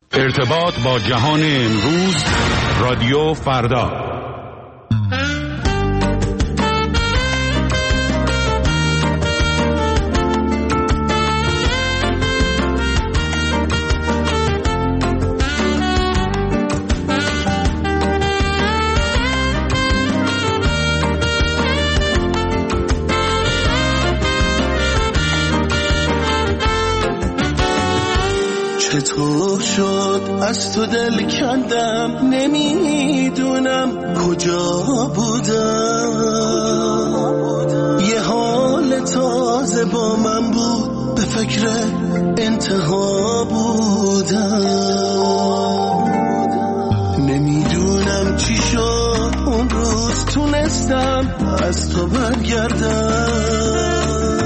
ارتباط با جهان امروز، رادیو فردا. چطور شد از تو دل کندم، نمیدونم کجا بودم. یه حال تازه با من بود، به فکر انتها بودم. نمیدونم چی شد اون روز، تونستم از تو برگردم.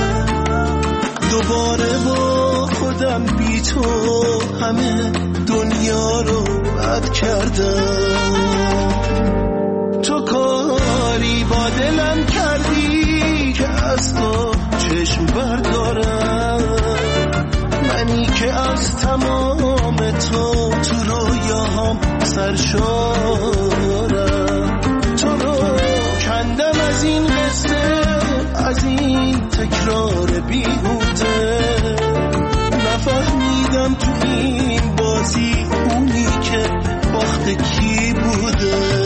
دوباره با خودم بی تو همه دنیا رو بد کردم. تو کاری با دلم کردی که از تو چشم بردارم. منی که از تمام تو رویاهام سرشارم. تو رو کندم از این قصه، از این تکرار بیهوده. نفهمیدم تو این بازی اونی که باخت کی بوده.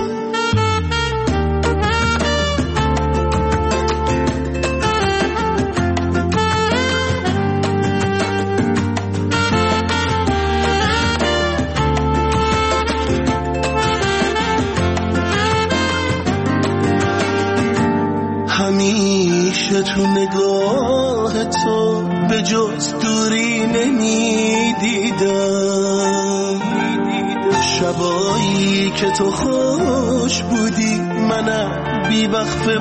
همیشه تو نگاه تو به جز دوری نمیدیدم. شبایی که تو خوش بودی منم بی وقفه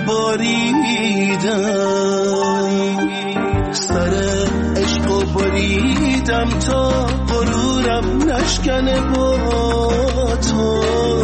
باریدم. سر عشق و بریدم تا غرورم نشکنه با تو.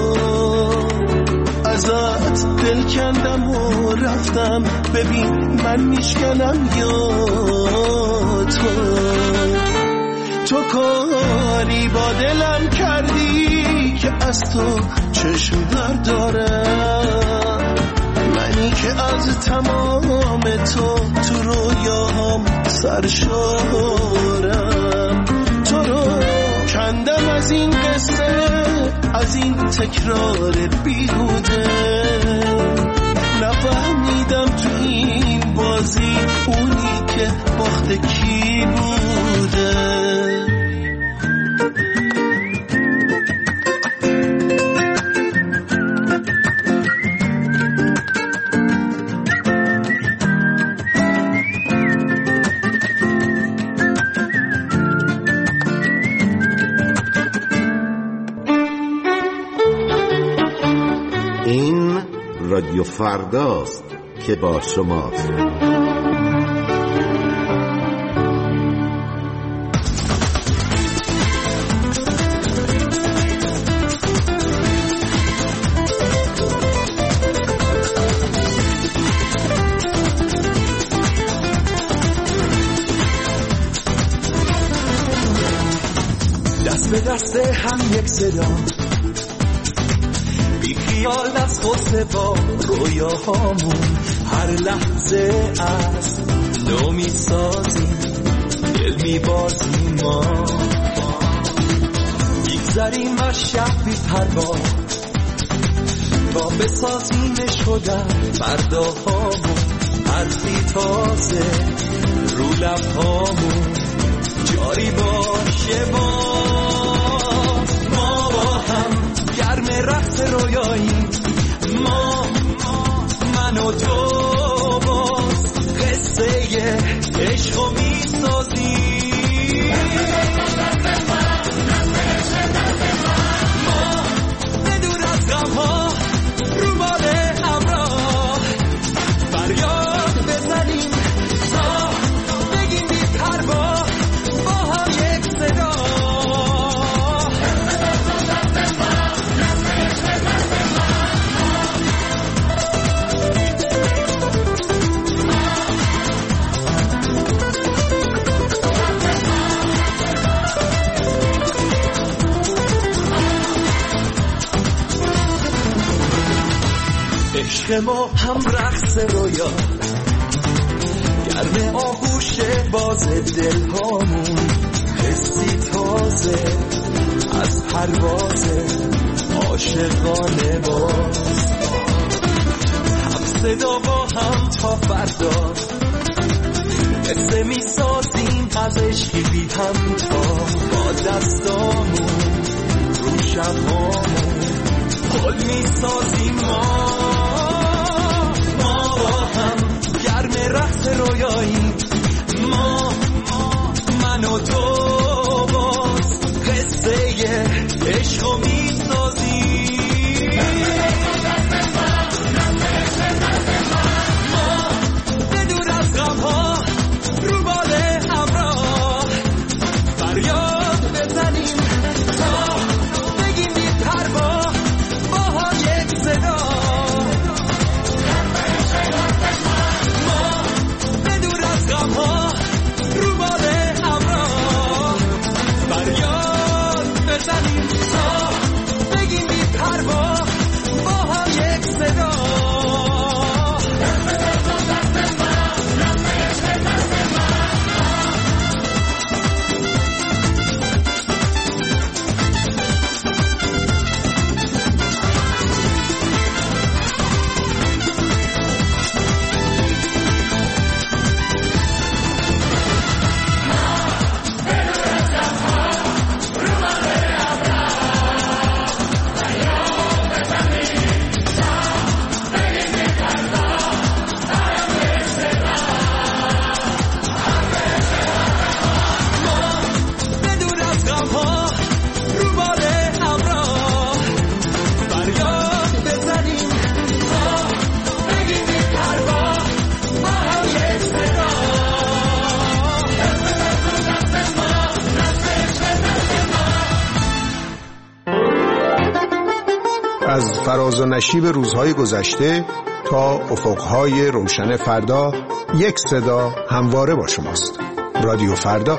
ازت دل کندم و رفتم، ببین من میشکنم یا تو. تو کاری با دلم کردی که از تو چشم بردارم. منی که از تمام تو رویاهام سرشارم. تو رو کندم از این قصه، از این تکرار بیهوده. نفهمیدم تو این بازی اونی که باخت کی بوده. این رادیو فرداست که با شماست. دست به دست هم یک صدا، بی خیال از خود با رویاهامون هر لحظه از نو میسازیم، دل میبازیم ما. میگذریم از شب بی پروا تا بسازیمش خودم فرداهامون. حرفی تازه رو لبهامون جاری باشه با ما. با هم گرم رقص رویایی ما، من و تو باز قصه عشقو میسازیم. ما بدون از غمها رو بال همراه فریاد بزنیم تا بگیم بی پروا. ما هم رقص رویا، گرم آغوش باز دل هامون، حسی تازه از پرواز عاشقانه باز، هم صدا با هم تا فردا، قصه می سازیم از عشقی بی همتا، با دستامون رو شبامون پل می سازیم ما با هم گرم رقص رویایی، ما من و تو باز قصه عشقو می سازیم، ما بدون از غمها رو بال همراه فریاد بزنیم تا بگیم بی پروا با یک صدا، ما بدون از غمها رو بال همراه فریاد بزنیم تا بگیم بی پروا با یک صدا. از فراز و نشیب روزهای گذشته تا افقهای روشن فردا، یک صدا همواره با شماست. رادیو فردا.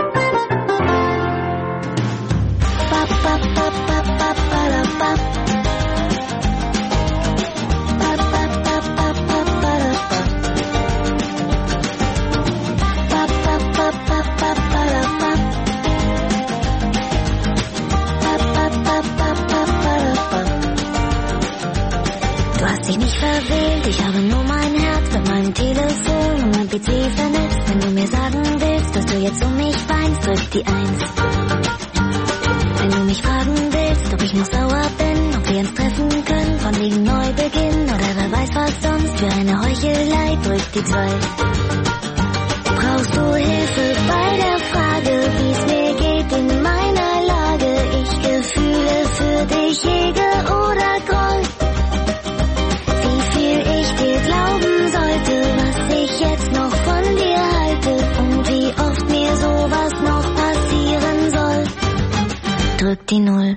Ich habe nur mein Herz mit meinem Telefon und mein PC vernetzt. Wenn du mir sagen willst, dass du jetzt um mich weinst, drück die 1. Wenn du mich fragen willst, ob ich noch sauer bin, ob wir uns treffen können, von wegen Neubeginn oder wer weiß was sonst für eine Heuchelei, drück die 2. Brauchst du Hilfe bei der Frage, wie es mir geht in meiner Lage? Ich Gefühle für dich hege oder groll? Glauben sollte, was ich jetzt noch von dir halte und wie oft mir sowas noch passieren soll. Drück die 0.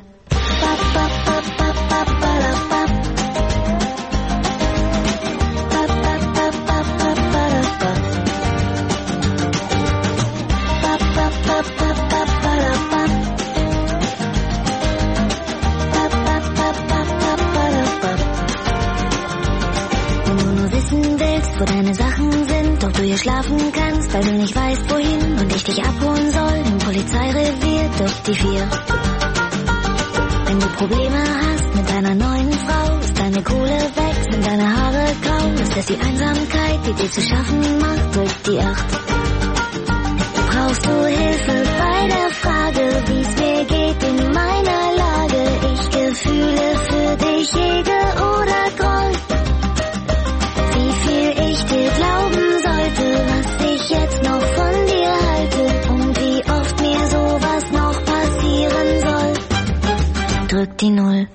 Wo deine Sachen sind, ob du hier schlafen kannst, weil du nicht weißt wohin und ich dich abholen soll im Polizeirevier durch die 4. Wenn du Probleme hast mit deiner neuen Frau, ist deine Kohle weg, sind deine Haare grau, ist es die Einsamkeit, die dir zu schaffen macht, durch die 8. Brauchst du Hilfe bei der Frage, wie es mir geht in meiner Lage? Ich Gefühle für dich hege oder groll? Wie viel ich dir glauben sollte, was ich jetzt noch von dir halte und wie oft mir sowas noch passieren soll. Drück die 0.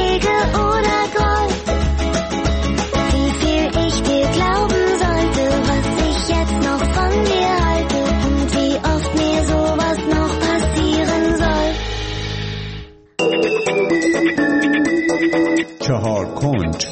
Wie viel ich dir glauben sollte, 4 کنج.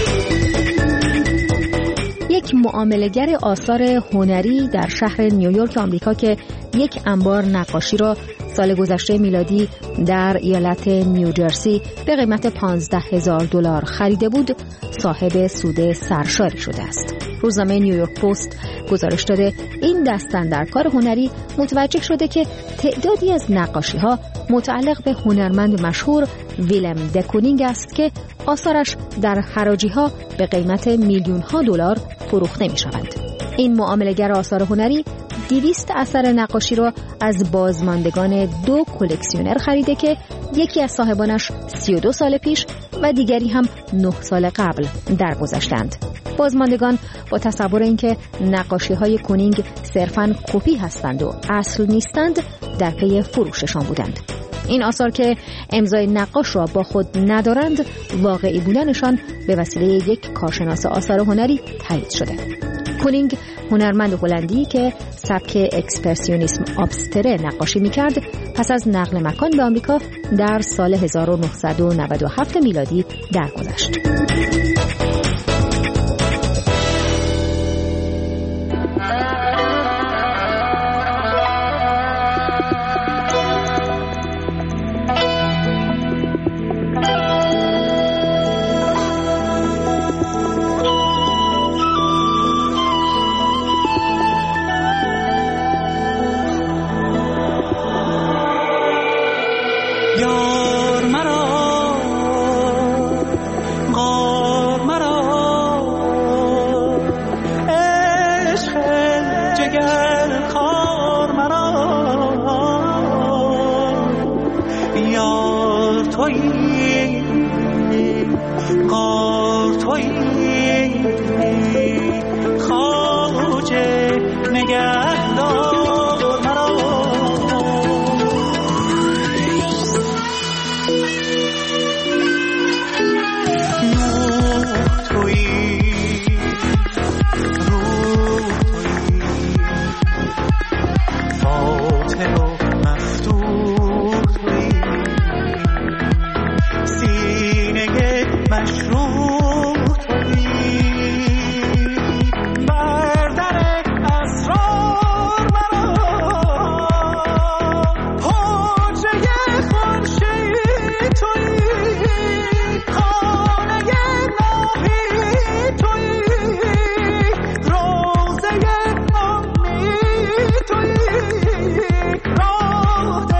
یک معامله‌گر آثار هنری در شهر نیویورک آمریکا که یک انبار نقاشی را سال گذشته میلادی در ایالت نیوجرسی به قیمت $15,000 خریده بود، صاحب سود سرشاری شده است. روزنامه نیویورک پست گزارش داده این دست‌اندرکار هنری متوجه شده که تعدادی از نقاشی‌ها متعلق به هنرمند مشهور ویلم دکونینگ است که آثارش در حراجی‌ها به قیمت میلیون‌ها دلار فروخته می‌شوند. این معامله‌گر آثار هنری 200 اثر نقاشی را از بازماندگان 2 کلکسیونر خریده که یکی از صاحبانش 32 سال پیش و دیگری هم 9 سال قبل درگذشتند. بازماندگان با تصور اینکه نقاشی‌های کونینگ صرفاً کپی هستند و اصل نیستند، در پی فروششان بودند. این آثار که امضای نقاش را با خود ندارند، واقعی بودنشان به وسیله یک کارشناس آثار هنری تایید شده. کونینگ هنرمند هلندی که سبک اکسپرسیونیسم ابستره نقاشی می‌کرد، پس از نقل مکان به آمریکا در سال 1997 میلادی درگذشت.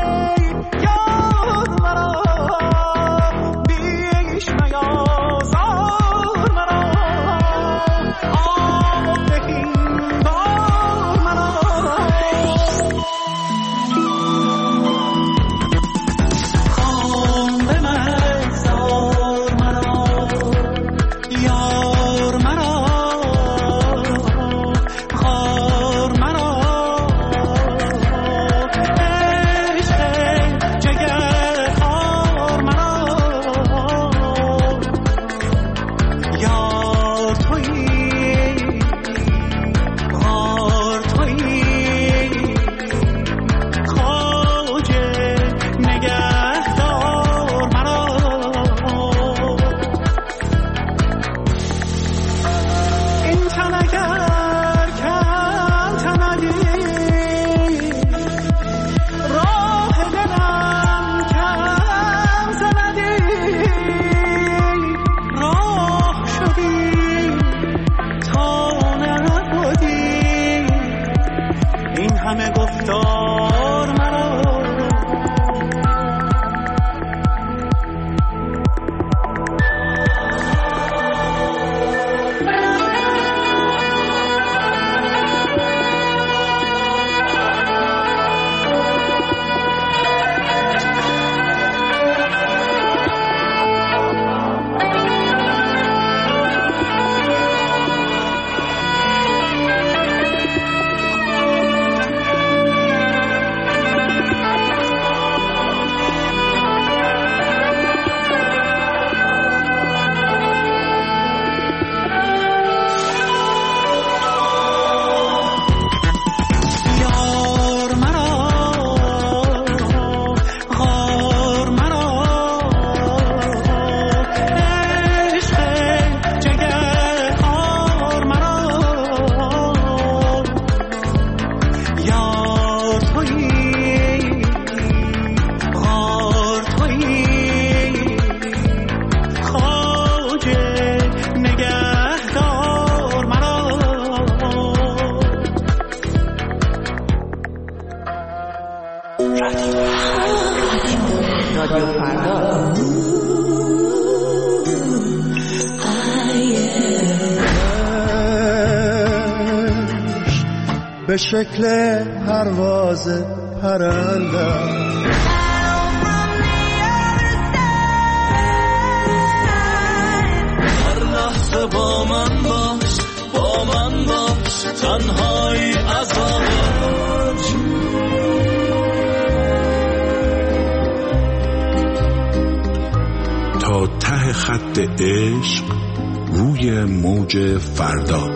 Oh شکل پرواز پرندم. هر لحظه با من باش، با من باش، تنهایی عذابش. تا ته خط عشق روی موج فردا.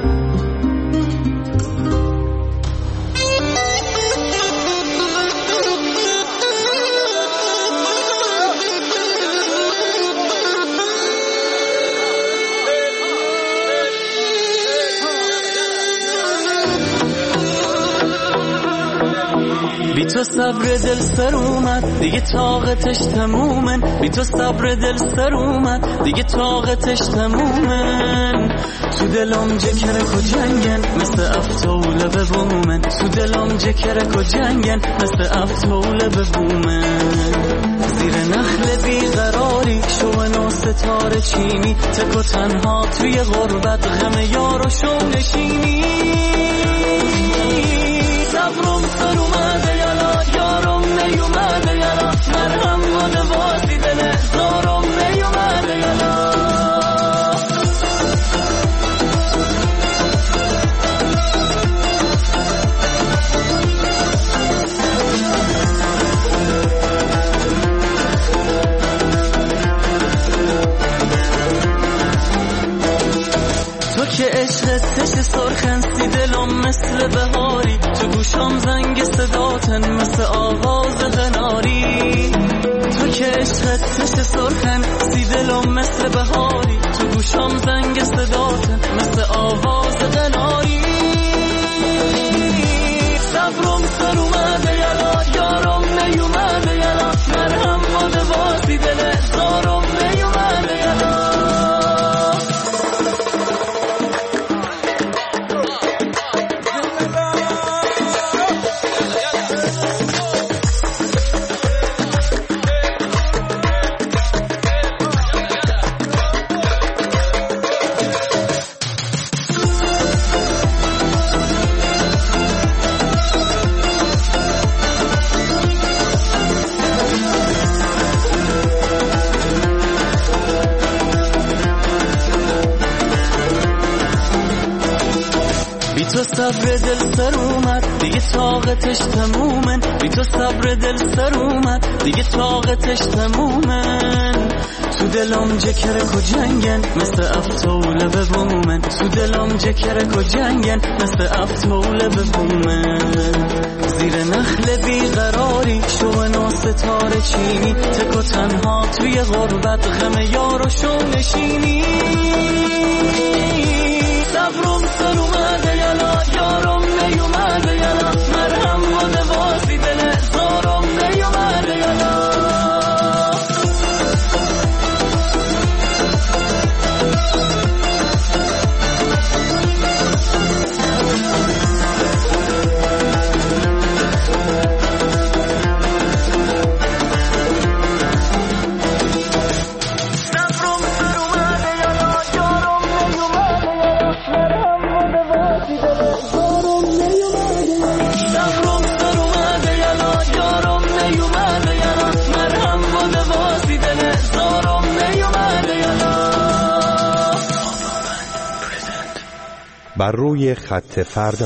بی تو صبر دل سر اومد دیگه طاقتش تمومن، بی تو صبر دل سر اومد دیگه طاقتش تمومن. تو دلم جکرک و جنگن مثل افتوله به بومن، تو دلم جکرک و جنگن مثل افتوله به بومن. زیر نخل بیقراری شوون و ستاره چینی، تک و تنها توی غربت غم یار و شو نشینی. صبرم سر اومده یارم نیومده یالا، مرهم مال واسی دل زارم نیومده یالا. تو که عشقت سرخن سی دلم مثل بهاری، تو گوشم زنگ صداتن مثل آواز غناری. تو که عشقت سرخن سی دلم مثل بهاری، تو گوشم زنگ صداتن مثل آواز غناری. صبرم سر اومده یارم نیومده یالا، مرهم مال واسی دل زارم نیومده یالا. تو صبر دل سر اومد دیگه طاقتش تمومن، بی تو صبر دل سر اومد دیگه طاقتش تمومن. تو دلم جکرک و جنگن مثل افتوله به بومن، تو دلم جکرک و جنگن مثل افتوله به بومن. زیر نخل بیقراری شوون و ستاره چینی، تک و تنها توی غربت غم یار و شو نشینی. صبرم سر اومده یارم نیومده یالا، مرهم مال واسی دل زارم نیومده یالا. بر روی خط فردا.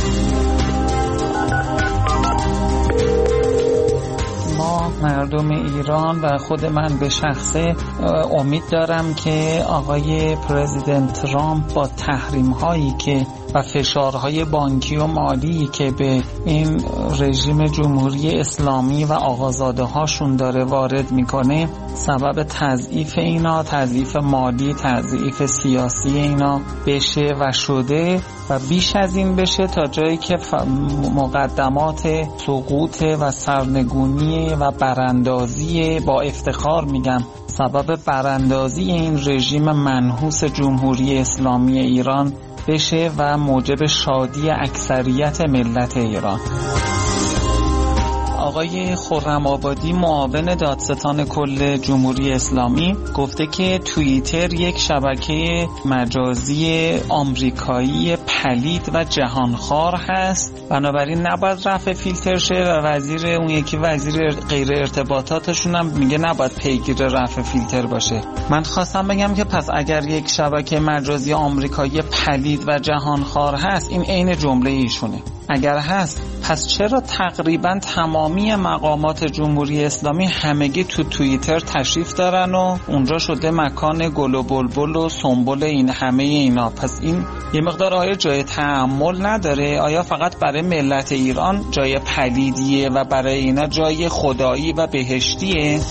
ما مردم ایران و خود من به شخصه امید دارم که آقای پرزیدنت ترامپ با تحریم هایی که و فشارهای بانکی و مالی که به این رژیم جمهوری اسلامی و آقازاده هاشون داره وارد میکنه سبب تضعیف اینا، تضعیف مالی، تضعیف سیاسی اینا بشه و شده و بیش از این بشه تا جایی که مقدمات سقوط و سرنگونی و براندازی، با افتخار میگم، سبب براندازی این رژیم منحوس جمهوری اسلامی ایران بشه و موجب شادی اکثریت ملت ایران. آقای خرم آبادی معاون دادستان کل جمهوری اسلامی گفته که توییتر یک شبکه مجازی آمریکایی پلید و جهانخوار هست، بنابراین نباید رفع فیلتر شه و وزیر غیر ارتباطاتشون هم میگه نباید پیگیر رفع فیلتر باشه. من خواستم بگم که پس اگر یک شبکه مجازی آمریکایی پلید و جهانخوار هست، این عین جمله ایشونه. اگر هست پس چرا تقریبا تمامی مقامات جمهوری اسلامی همگی تو توییتر تشریف دارن و اونجا شده مکان گل و بلبل و سنبل این همه اینا؟ پس این یه مقدار آیا جای تأمل نداره؟ آیا فقط برای ملت ایران جای پلیدیه و برای اینا جای خدایی و بهشتیه؟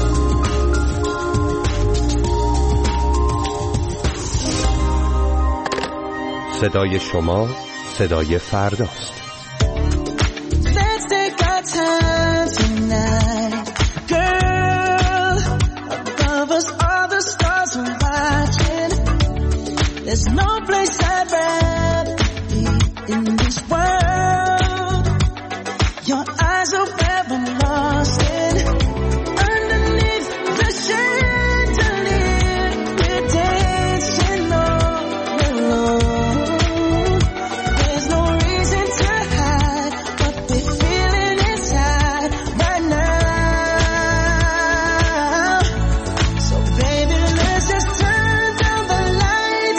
صدای شما صدای فرداست. There's no place I'd rather be in this world. Your eyes are where I'm lost in. Underneath the chandelier, we're dancing all alone. There's no reason to hide what we're feeling inside right now. So baby, let's just turn down the lights.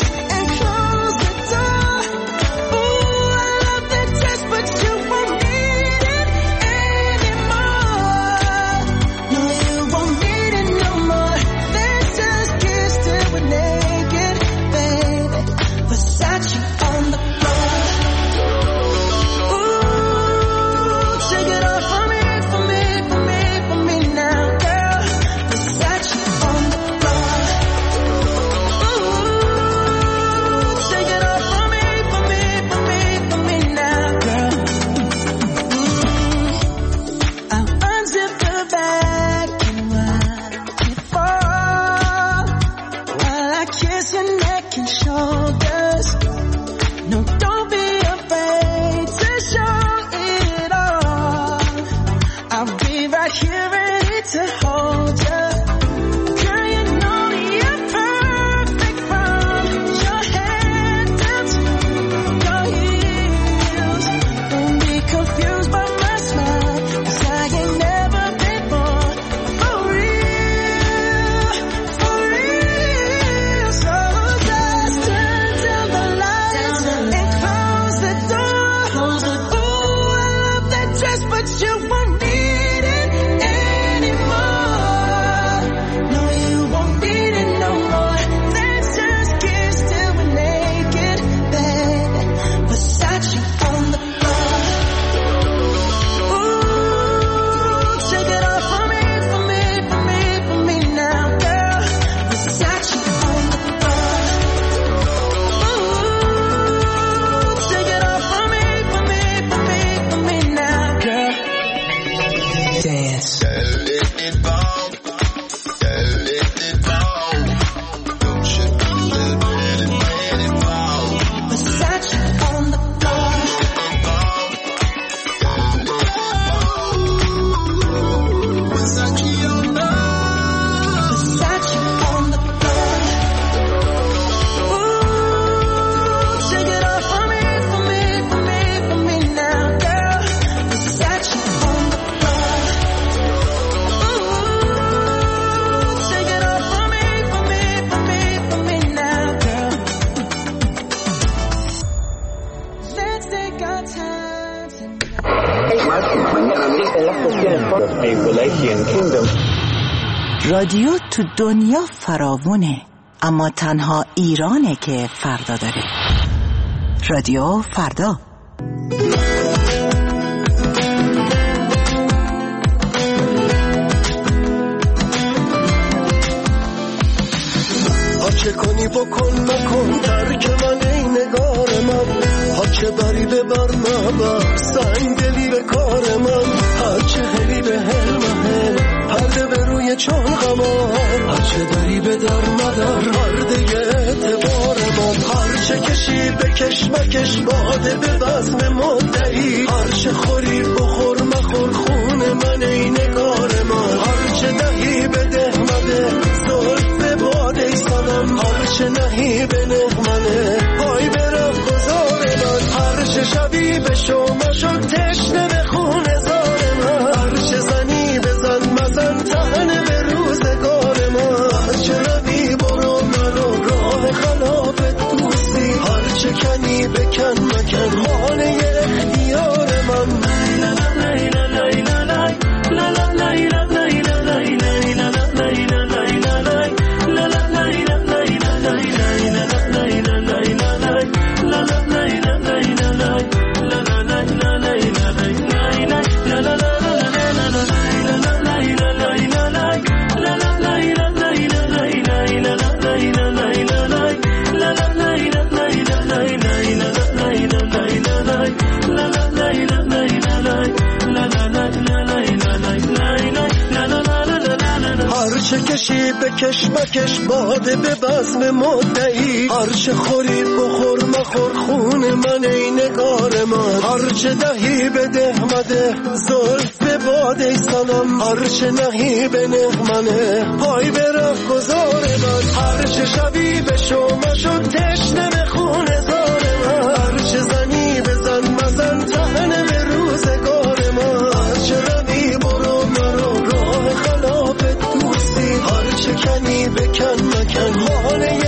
رادیو تو دنیا فراوونه، اما تنها ایرانه که فردا داره. رادیو فردا. چه کنی بکن مکن ترک من ای نگار من، هرچه بری ببر مبر سنگ دلی به کار من، هرچه هلی به هل پرده به روی چون غمان، هرچه دری به در مدر پرده اعتبار من، هرچه کشی بکش مکش باده به وزن مدعی، هرچه خوری بخور مخور خونه هرچه نهی به نغمنه پای برم گذار من، هرچه شبی به شما شد تشنه به خون زار من، هرچه زنی بزن مزن تهنه به روزگار من، هرچه روی برو منو راه خلاف دوستی، هرچه کنی بکن مکن خانه اختیار من. هرچه کشی بکش مکش باده به بزم مدعی، هرچه خوری بخور مخور خون من ای نگار من، هرچه دهی بده مده زلف به باده سنم، هرچه نهی به نغمنه پای به ره گذار من، هرچه شبی به شما شد تشنه به خون زار من، هرچه زنی بزن مزن تهنه به روزگار من، هرچه روی برو مرو راه خلاف دوستی، هرچه کنی بکن مکن خانه